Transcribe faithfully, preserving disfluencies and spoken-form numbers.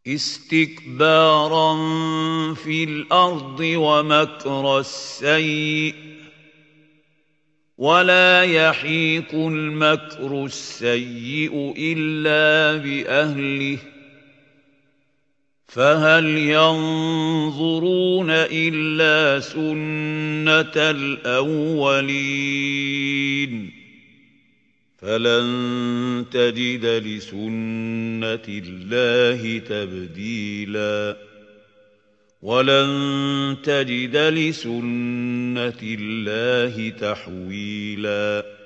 استكبارا في الأرض ومكر السيء ولا يحيق المكر السيء إلا بأهله فهل ينظرون إلا سنة الأولين فلن تجد لسنة الله تبديلا ولن تجد لسنة الله تحويلا